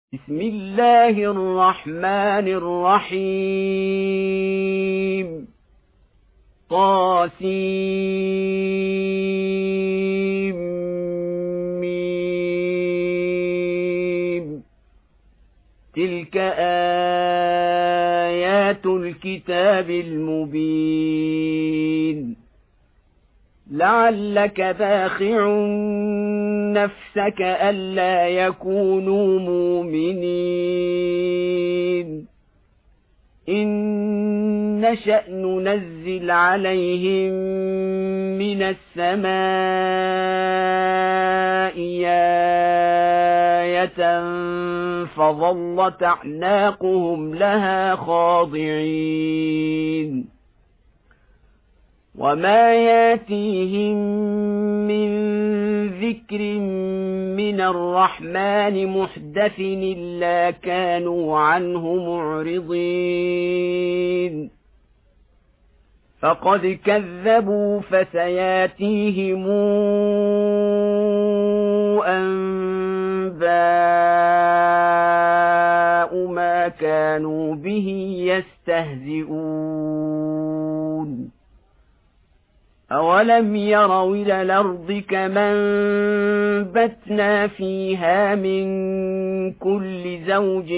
بسم الله الرحمن الرحيم طاسيم تلك آيات الكتاب المبين لعلك باخع نفسك ألا يكونوا مؤمنين إن نشأ ننزل عليهم من السماء آية فظلت أعناقهم لها خاضعين وما ياتيهم من ذكر من الرحمن محدث إلا كانوا عنه معرضين فقد كذبوا فسياتيهم أنباء ما كانوا به يستهزئون أولم يروا إلى الأرض كما أنبتنا فيها من كل زوج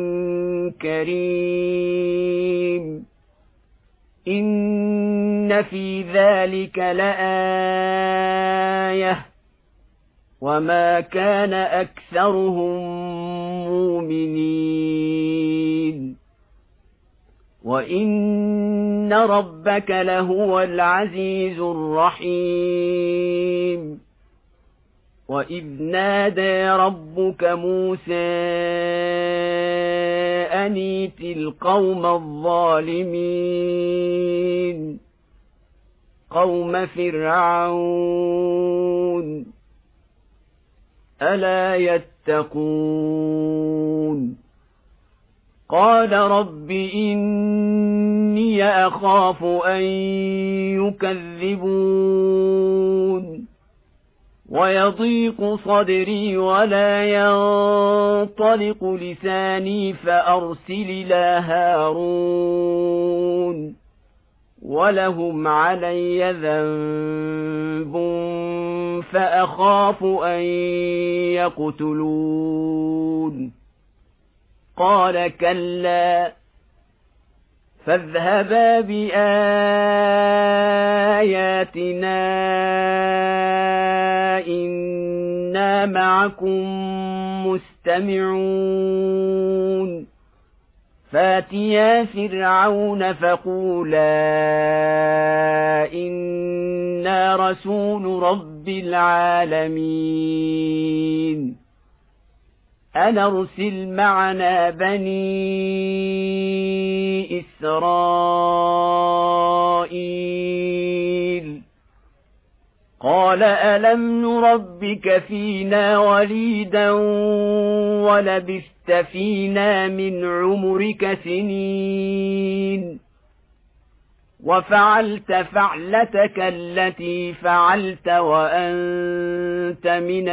كريم إن في ذلك لآية وما كان أكثرهم مؤمنين وإن ربك لهو العزيز الرحيم وإذ نادى ربك موسى أن ائت القوم الظالمين قوم فرعون ألا يتقون قال رب إني أخاف أن يكذبون ويضيق صدري ولا ينطلق لساني فأرسل إلى هارون ولهم علي ذنب فأخاف أن يقتلون قال كلا فاذهبا بآياتنا إنا معكم مستمعون فاتيا فرعون فقولا إنا رسول رب العالمين أن أرسل معنا بني إسرائيل قال ألم نربك فينا وليدا ولبثت فينا من عمرك سنين وفعلت فعلتك التي فعلت وأنت من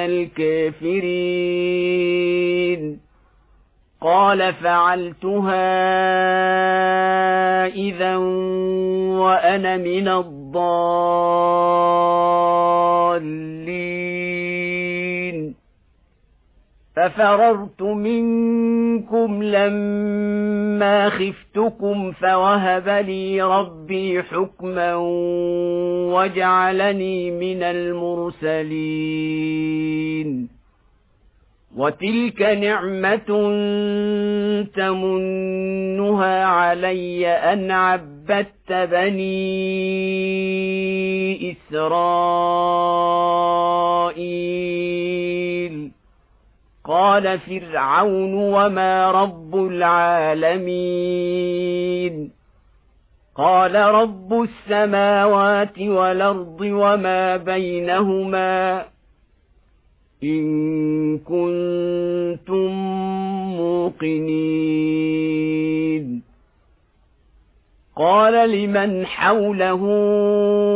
الكافرين قال فعلتها إذا وأنا من الضالين ففررت منكم لما خفتكم فوهب لي ربي حكما وجعلني من المرسلين وتلك نعمة تمنها علي أن عبدت بني إسرائيل قال فرعون وما رب العالمين قال رب السماوات والأرض وما بينهما إن كنتم موقنين قال لمن حوله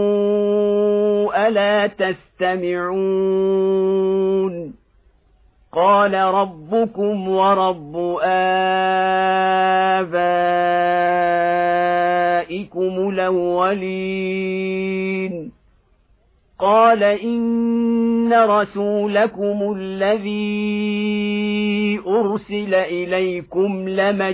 ألا تستمعون قال ربكم ورب آبائكم الأولين قال إن رسولكم الذي أرسل إليكم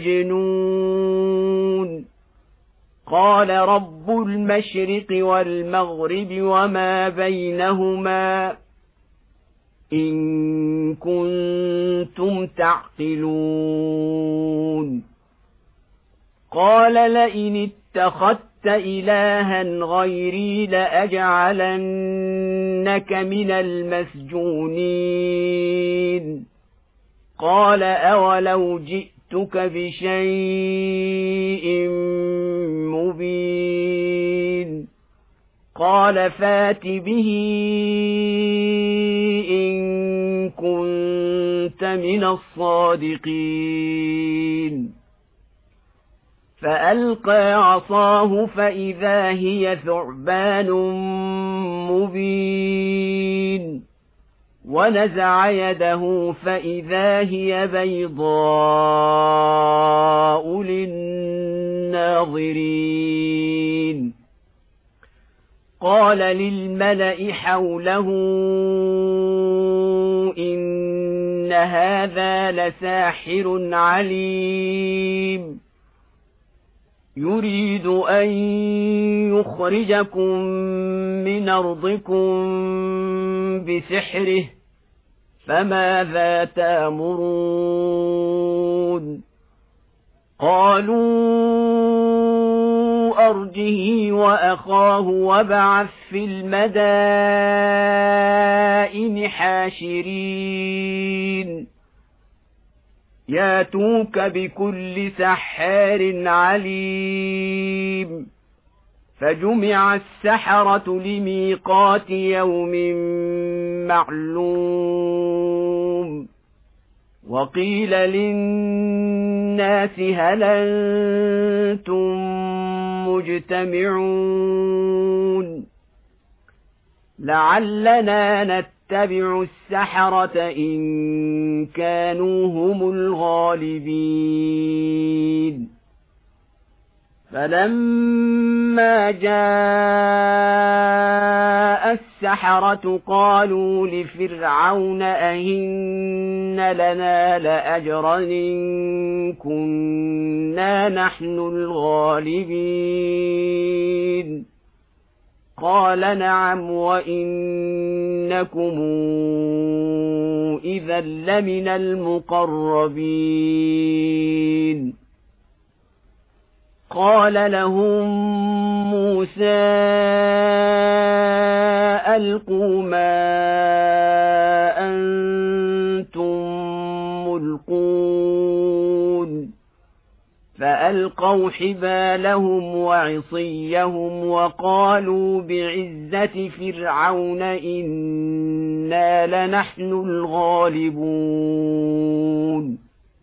لمجنون قال رب المشرق والمغرب وما بينهما إن كنتم تعقلون قال لئن اتخذت إلها غيري لأجعلنك من المسجونين قال أولو جئتك بشيء مبين قال فات به إن كنت من الصادقين فألقى عصاه فإذا هي ثعبان مبين ونزع يده فإذا هي بيضاء للناظرين قال للملأ حوله إن هذا لساحر عليم يريد أن يخرجكم من أرضكم بسحره فماذا تأمرون قالوا أرجه وأخاه وابعث في المدائن حاشرين ياتوك بكل سحار عليم فجمع السحرة لميقات يوم معلوم وقيل للناس هل أنتم مجتمعون لعلنا نتبع السحرة إن كانوا هم الغالبين فلما جاء السحرة قالوا لفرعون أئن لنا لأجرا إن كنا نحن الغالبين قال نعم وإنكم إذا لمن المقربين قال لهم موسى ألقوا ما أنتم ملقون فألقوا حبالهم وعصيهم وقالوا بعزة فرعون إنا لنحن الغالبون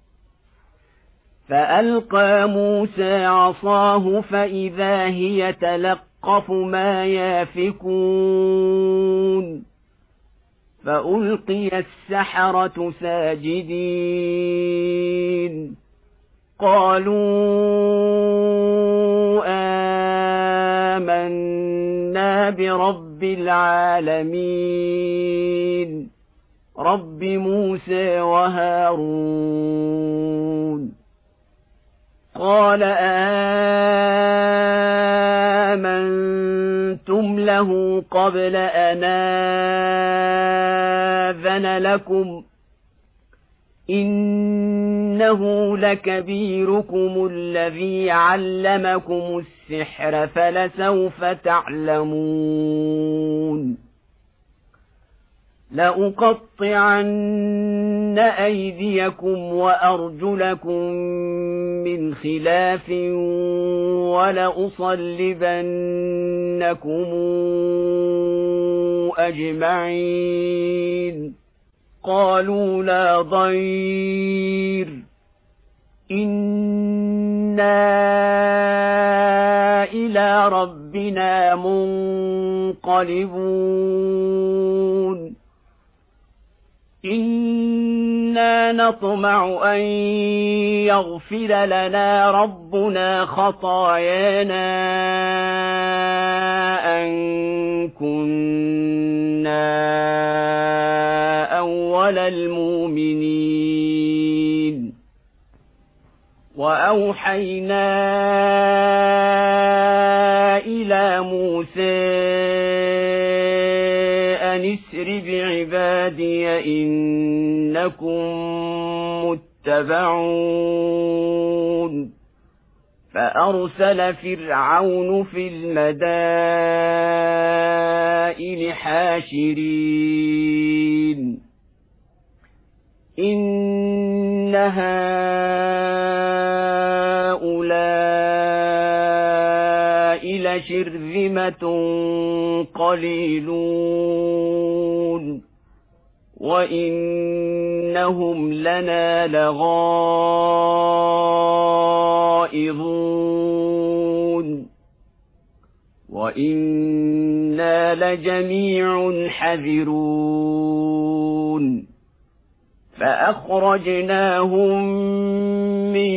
فألقى موسى عصاه فإذا هي تلقف ما يافكون فألقي السحرة ساجدين قالوا آمنا برب العالمين رب موسى وهارون قال آمنتم له قبل أن آذن لكم إنه لكبيركم الذي علمكم السحر فلسوف تعلمون لأقطعن أيديكم وأرجلكم من خلاف ولأصلبنكم أجمعين قالوا لا ضير إنا إلى ربنا منقلبون إنا نطمع أن يغفر لنا ربنا خطايانا أن كنا أول المؤمنين وأوحينا إلى موسى أن اسر بعبادي إنكم متبعون فأرسل فرعون في المدائن حاشرين إن هؤلاء لشرذمة قليلون وإنهم لنا لغائظون وإنا لجميع حذرون فأخرجناهم من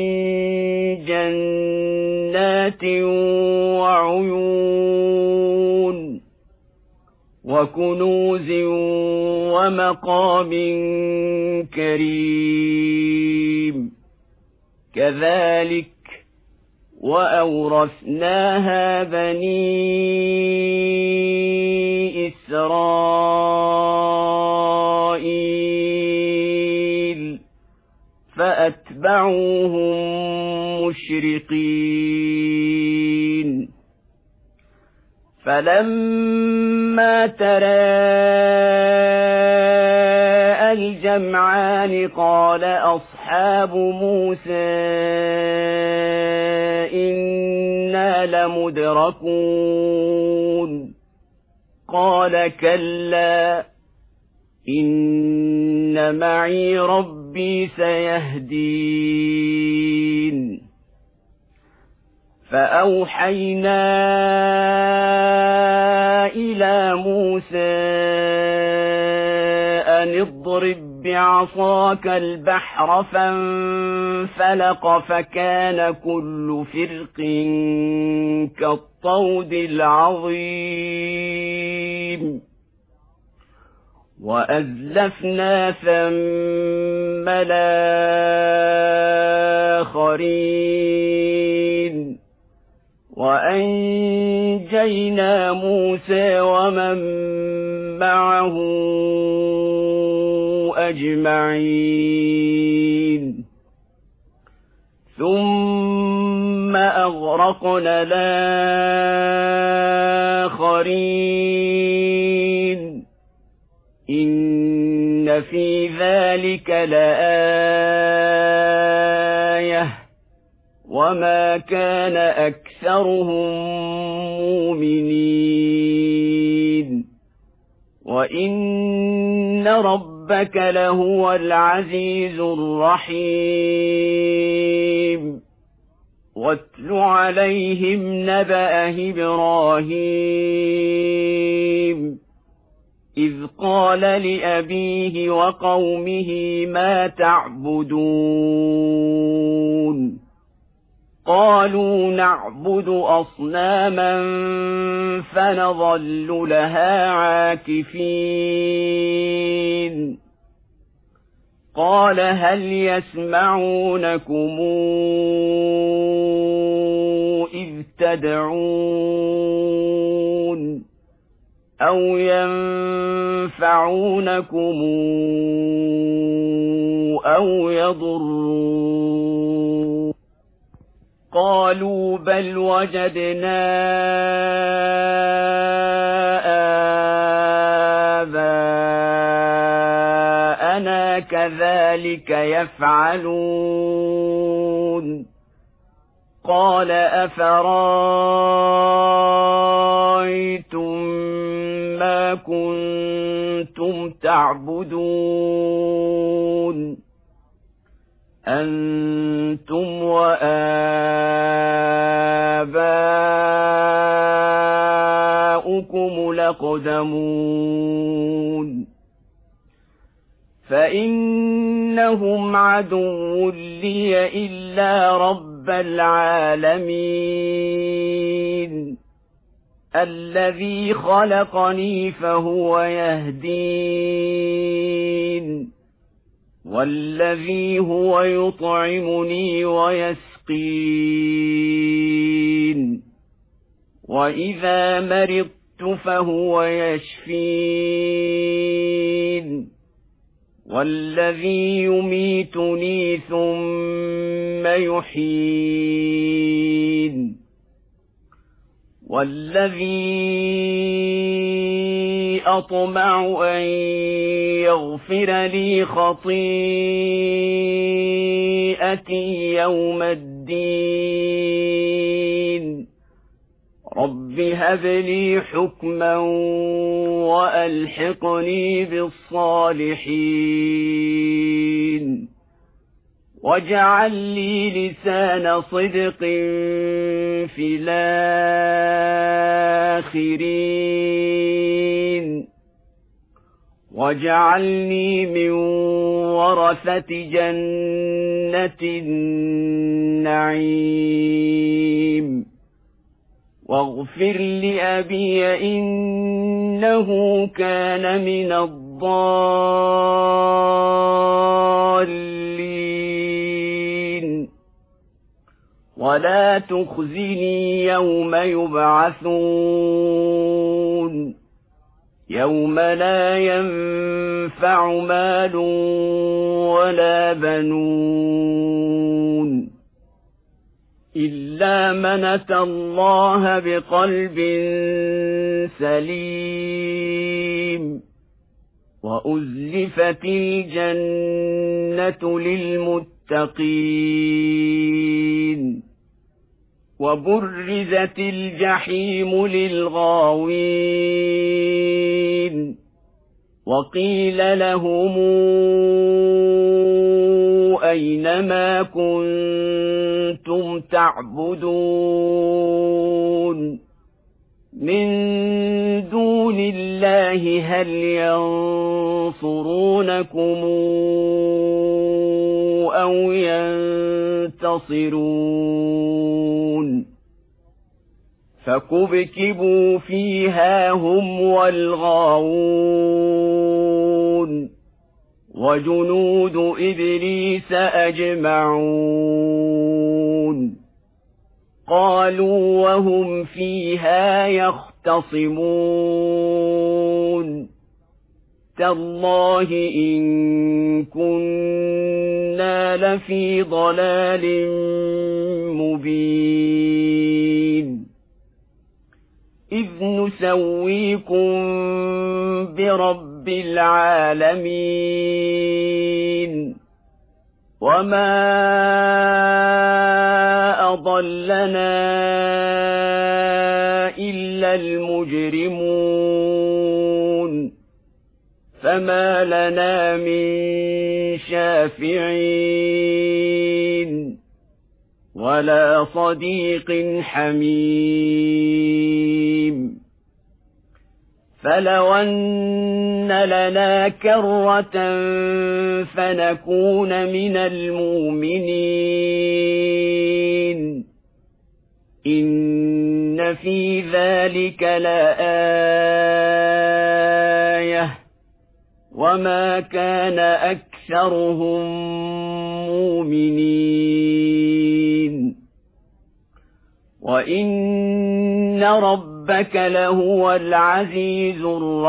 جنات وعيون وكنوز ومقام كريم كذلك وأورثناها بني إسرائيل فأتبعوهم مشرقين فلما تراءى الجمعان قال أصحاب موسى إنا لمدركون قال كلا إن معي ربي سيهدين فأوحينا إلى موسى أن اضرب بعصاك البحر فانفلق فكان كل فرق كالطود العظيم وأزلفنا ثم الآخرين وأنجينا موسى ومن معه أجمعين ثم أغرقنا الآخرين إن في ذلك لآية وما كان أكثرهم مؤمنين وإن ربك لهو العزيز الرحيم واتل عليهم نبأ إبراهيم إذ قال لأبيه وقومه ما تعبدون قالوا نعبد أصناما فنظل لها عاكفين قال هل يسمعونكم إذ تدعون أو ينفعونكم أو يضرون قالوا بل وجدنا آباءنا كذلك يفعلون قال أفرأيتم ما كنتم تعبدون أنتم وآباؤكم الأقدمون فإن لهم عدو لي إلا رب العالمين الذي خلقني فهو يهدين والذي هو يطعمني ويسقين وإذا مرضت فهو يشفين والذي يميتني ثم يحيين والذي أطمع أن يغفر لي خطيئتي يوم الدين رب هب لي حكما وألحقني بالصالحين واجعل لي لسان صدق في الآخرين واجعلني من ورثة جنة النعيم واغفر لأبي إنه كان من الضالين ولا تخزني يوم يبعثون يوم لا ينفع مال ولا بنون إلا من أتى الله بقلب سليم وأزلفت الجنة للمتقين وبرزت الجحيم للغاوين وقيل لهم أين ما كنتم تعبدون من دون الله هل ينصرونكم أو ينتصرون فكبكبوا فيها هم والغاوون وجنود إبليس أجمعون قالوا وهم فيها يختصمون تالله إن كنا لفي ضلال مبين إذ نسويكم برب العالمين وما أضلنا إلا المجرمون فما لنا من شافعين ولا صديق حميم فلو أن لنا كرة فنكون من المؤمنين إن في ذلك لآية وما كان أكثرهم مؤمنين وإن ربك لهو العزيز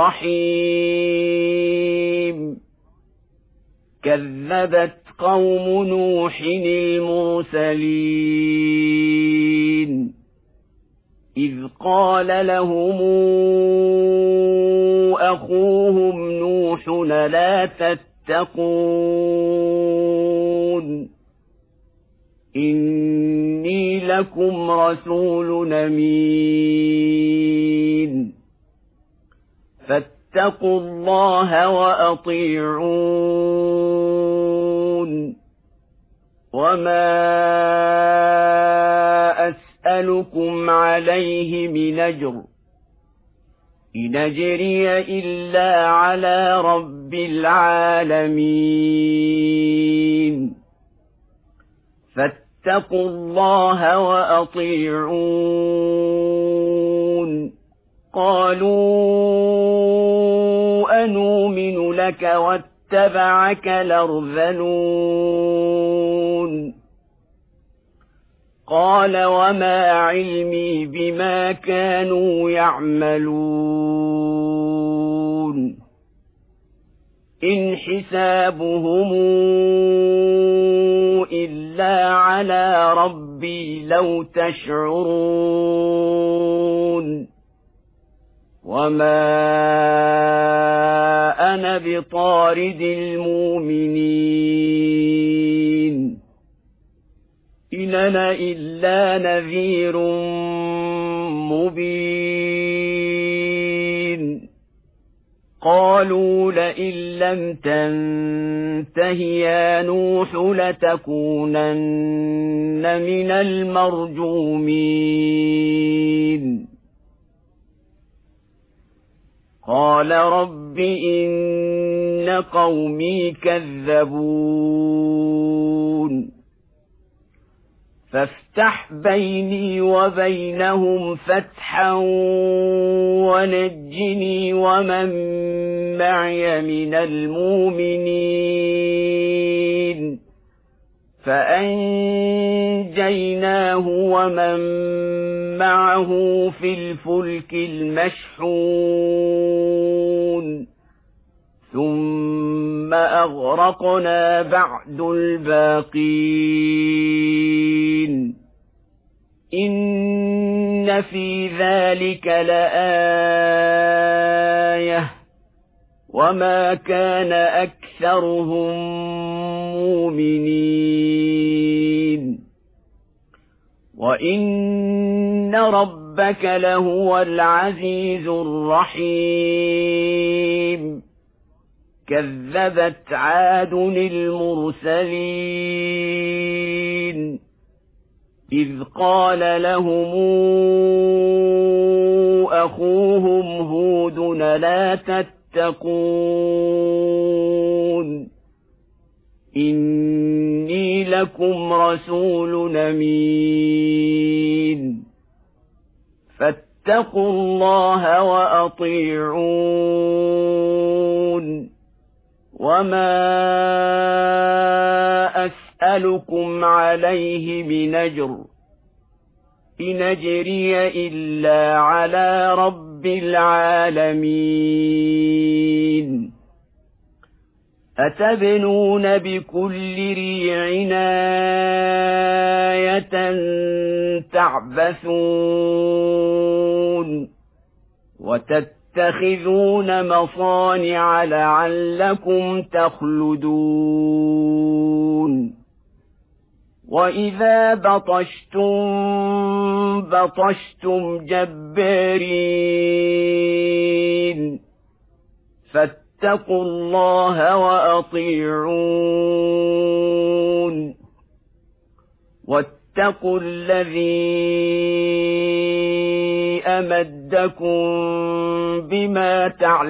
الرحيم كذبت قوم نوح المرسلين إذ قال لهم أخوهم نوح لا تتقون إني لكم رسول أمين فاتقوا الله وأطيعون وما أسألكم عليه من أجر إن أجري إلا على رب العالمين فاتقوا الله وأطيعون قالوا أنؤمن لك واتبعك الأرذلون قال وما علمي بما كانوا يعملون إن حسابهم إلا على ربي لو تشعرون وما أنا بطارد المؤمنين إن أنا إلا نذير مبين قالوا لئن لم تنته يا نوح لتكونن من المرجومين قال رب إن قومي كذبون فافتح بيني وبينهم فتحا ونجني ومن معي من المؤمنين فأنجيناه ومن معه في الفلك المشحون ثم أغرقنا بعد الباقين إن في ذلك لآية وما كان أكثرهم مؤمنين وإن ربك لهو العزيز الرحيم كذبت عاد المرسلين إذ قال لهم أخوهم هود لا تتقون إني لكم رسول أمين فاتقوا الله وأطيعون وما أسألكم عليه من أجر إن أجري إلا على رب العالمين أتبنون بكل ريع آية تعبثون وتتخذون مصانع لعلكم تخلدون وإذا بطشتم جبارين فاتقوا الله وأطيعون واتقوا الذي أمدكم بما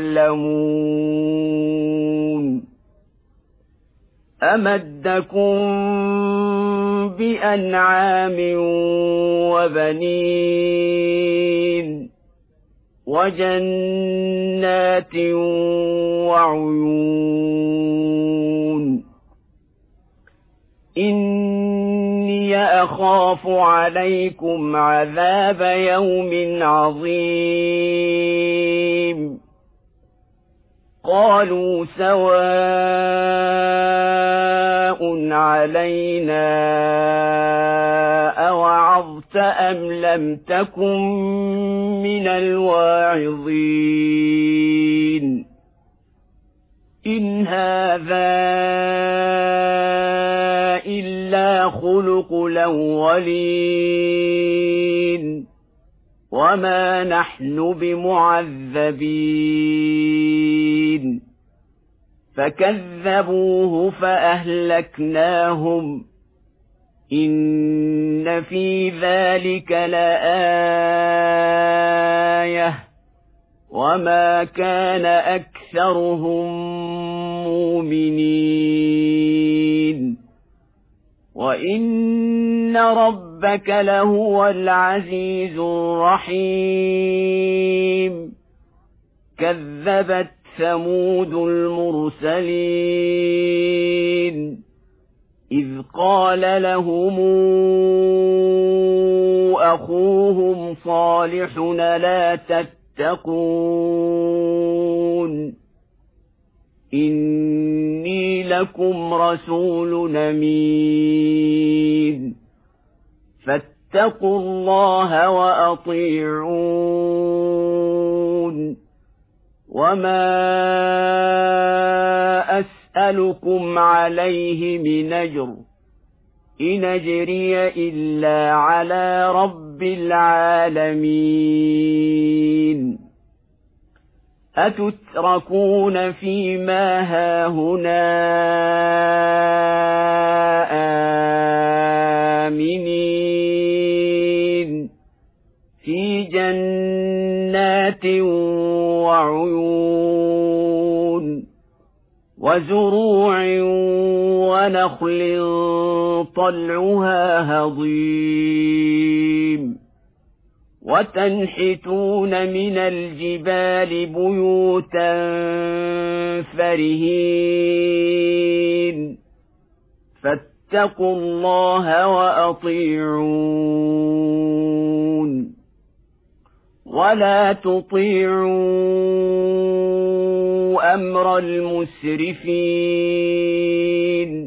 تعلمون أمدكم بأنعام وبنين وجنات وعيون إني أخاف عليكم عذاب يوم عظيم قالوا سواء علينا أوعظت أم لم تكن من الواعظين إن هذا إلا خلق الأولين وما نحن بمعذبين فكذبوه فأهلكناهم إن في ذلك لآية وما كان أكثرهم مؤمنين وإن ربك لهو العزيز الرحيم كذبت ثمود المرسلين إذ قال لهم أخوهم صالح لا تتقون إني لكم رسول أمين فاتقوا الله وأطيعون وما أسألكم عليه من أجر إن أجري إلا على رب العالمين أتتركون فيما هاهنا آمنين في جنات وعيون وزروع ونخل طلعها هضيم وتنحتون من الجبال بيوتا فرهين فاتقوا الله وأطيعون ولا تطيعوا أمر المسرفين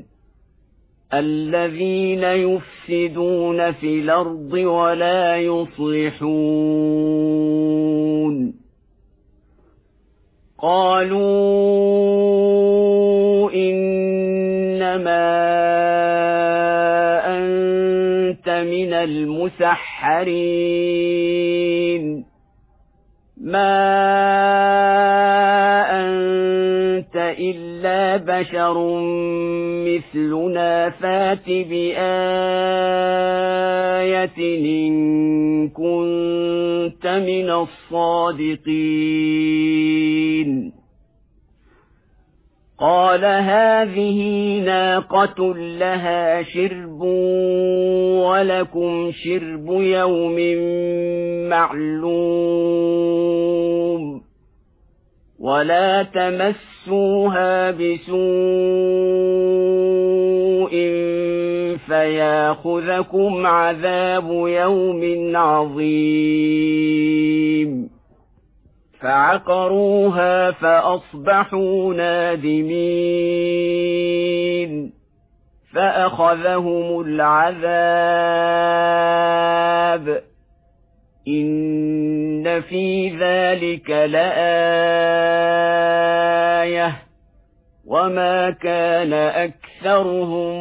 الذين يفسدون في الأرض ولا يصلحون قالوا إنما أنت من المسحرين ما أنت إلا بشر مثلنا فات بآية إن كنت من الصادقين قال هذه ناقة لها شرب ولكم شرب يوم معلوم ولا تمسوها بسوء فياخذكم عذاب يوم عظيم فعقروها فأصبحوا نادمين فأخذهم العذاب إن في ذلك لآية وما كان أكثرهم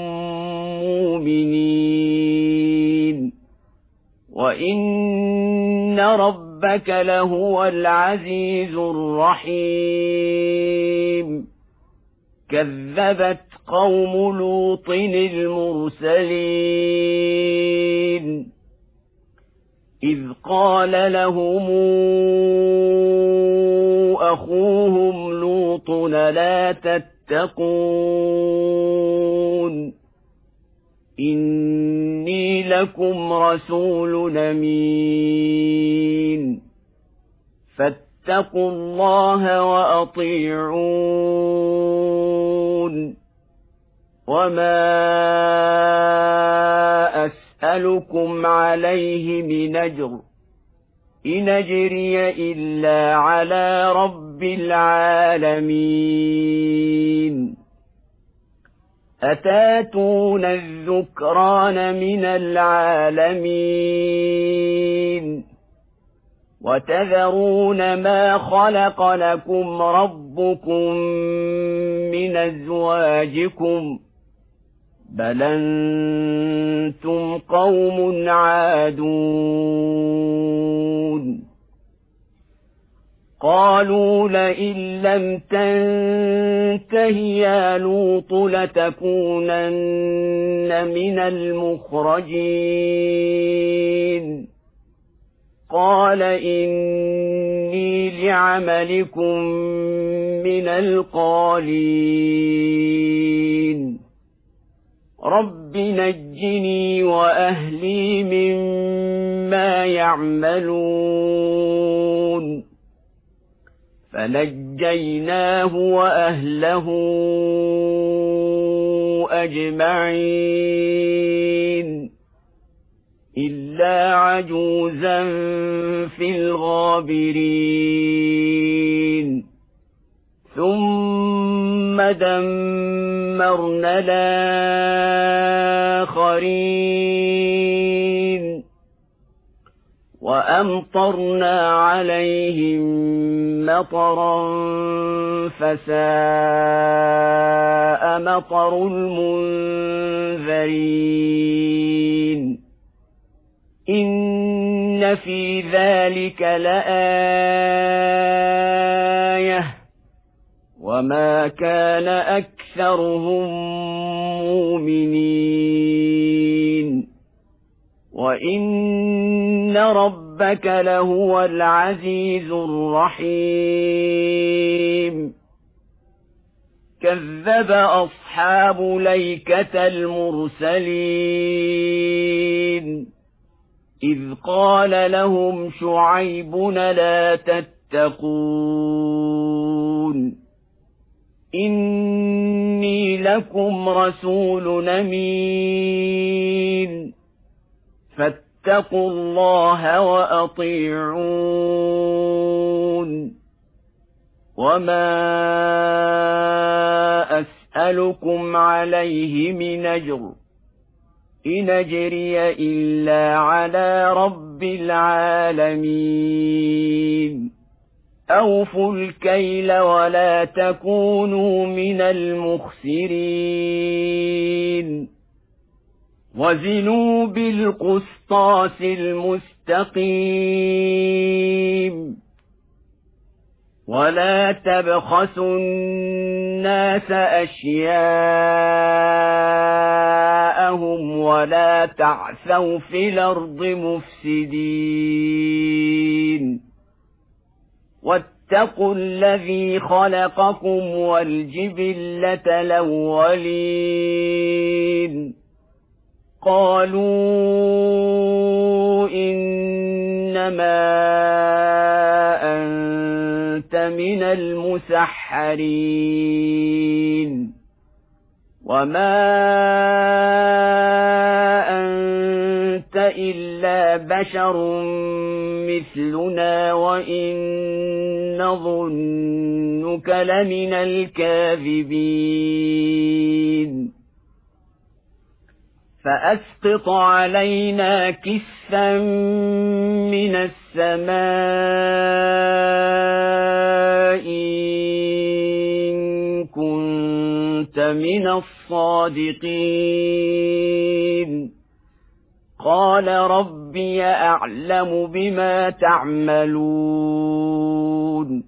مؤمنين وإن ربك لهو العزيز الرحيم كذبت قوم لوط المرسلين إذ قال لهم أخوهم لوط لا تتقون إني لكم رسول أمين فاتقوا الله وأطيعون وما أسألكم عليه من أجر إن أجري إلا على رب العالمين أتاتون الذكران من العالمين وتذرون ما خلق لكم ربكم من أزواجكم بل أنتم قوم عادون قالوا لئن لم تنته يا لوط لتكونن من المخرجين قال إني لعملكم من القالين رب نجني وأهلي مما يعملون فنجيناه وأهله أجمعين إلا عجوزا في الغابرين ثم دمرنا الآخرين وأمطرنا عليهم مطرا فساء مطر المنذرين إن في ذلك لآية وما كان أكثرهم مؤمنين وإن ربك لهو العزيز الرحيم كذب أصحاب ليكة المرسلين إذ قال لهم شعيب لا تتقون إني لكم رسول أمين فاتقوا الله وأطيعون وما أسألكم عليه من أجر إن أجري إلا على رب العالمين أوفوا الكيل ولا تكونوا من المخسرين وزنوا بالقسطاس المستقيم ولا تبخسوا الناس أشياءهم ولا تعثوا في الأرض مفسدين واتقوا الذي خلقكم والجبلة الأولين قالوا إنما أنت من المسحرين وما أنت إلا بشر مثلنا وإن نظنك لمن الكاذبين فأسقط علينا كسفا من السماء إن كنت من الصادقين قال ربي أعلم بما تعملون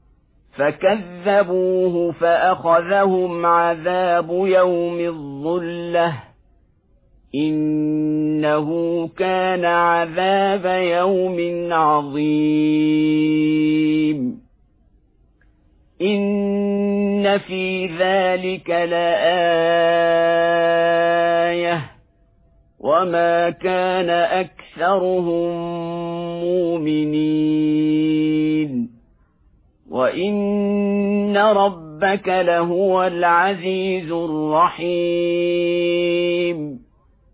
فكذبوه فأخذهم عذاب يوم الظلة إنه كان عذاب يوم عظيم إن في ذلك لآية وما كان أكثرهم مؤمنين وإن ربك لهو العزيز الرحيم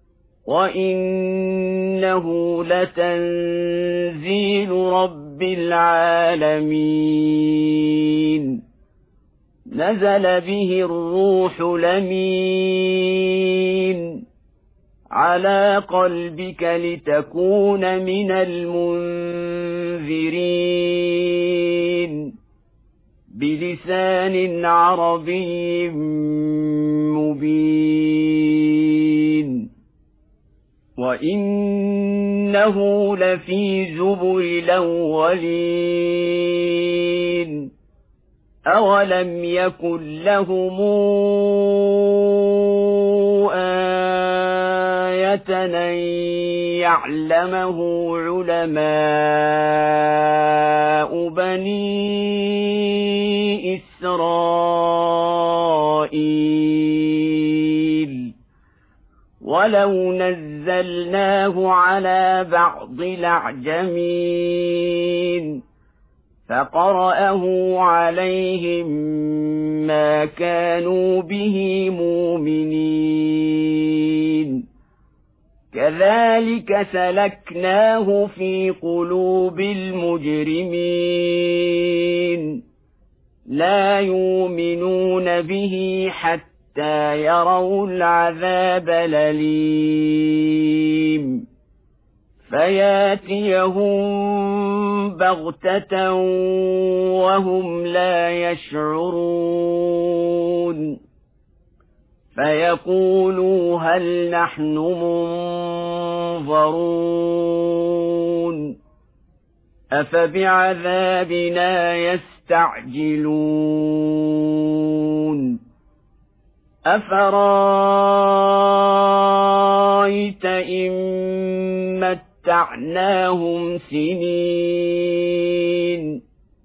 وإنه لتنزيل رب العالمين نزل به الروح الأمين على قلبك لتكون من المنذرين بلسان عربي مبين وإنه لفي زبر الأولين أولم يكن لهم آية أن يعلمه علماء بني إسرائيل ولو نزلناه على بعض الأعجمين فقرأه عليهم ما كانوا به مؤمنين كذلك سلكناه في قلوب المجرمين لا يؤمنون به حتى يروا العذاب الأليم فياتيهم بغتة وهم لا يشعرون فيقولوا هل نحن منظرون أفبعذابنا يستعجلون أفرأيت إن متعناهم سنين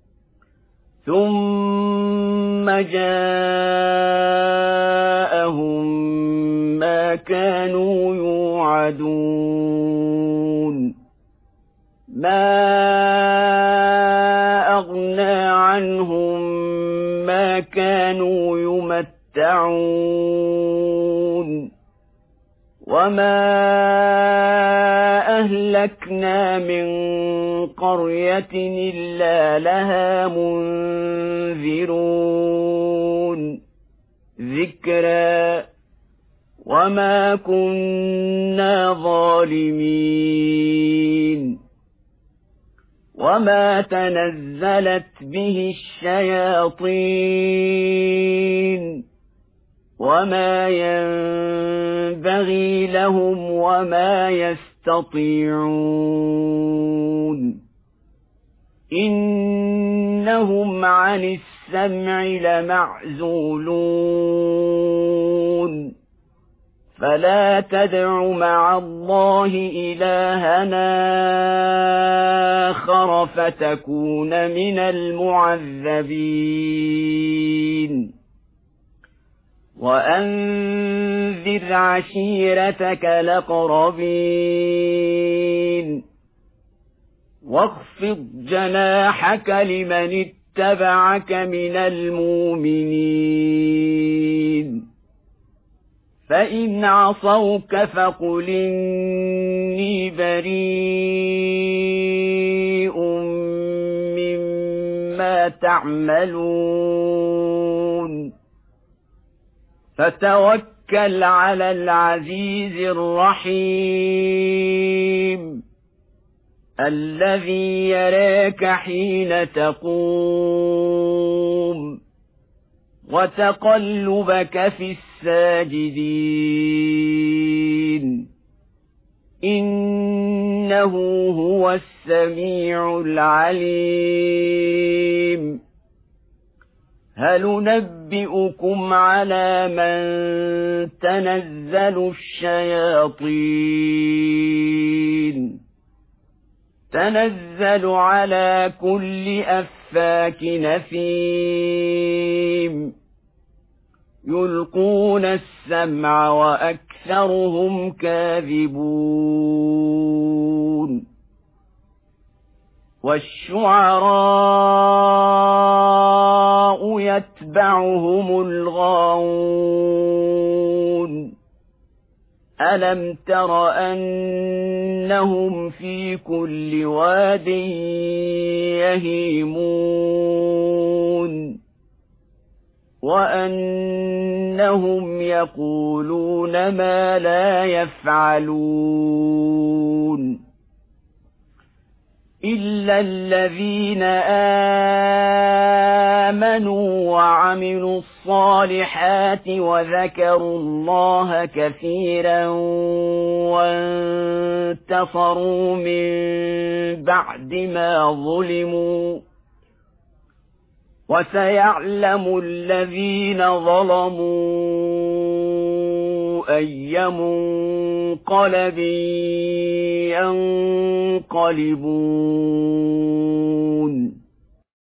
ثم جاءهم ما كانوا يوعدون ما أغنى عنهم ما كانوا يمتعون وما أهلكنا من قرية إلا لها منذرون ذكرى وما كنا ظالمين وما تنزلت به الشياطين وما ينبغي لهم وما يستطيعون إنهم عن السمع لمعزولون فلا تدع مع الله إلهنا آخر فتكون من المعذبين وأنذر عشيرتك الأقربين واخفض جناحك لمن اتبعك من المؤمنين فإن عصوك فقل إني بريء مما تعملون فتوكل على العزيز الرحيم الذي يراك حين تقوم وتقلبك في الساجدين إنه هو السميع العليم هل ننبئكم على من تنزل الشياطين تنزل على كل أفاك نثيم يلقون السمع وأكثرهم كاذبون والشعراء يتبعهم الغاوون ألم تر أنهم في كل واد يهيمون وأنهم يقولون ما لا يفعلون إلا الذين آمنوا وعملوا الصالحات وذكروا الله كثيرا وانتصروا من بعد ما ظلموا وسيعلم الذين ظلموا أي منقلب ينقلبون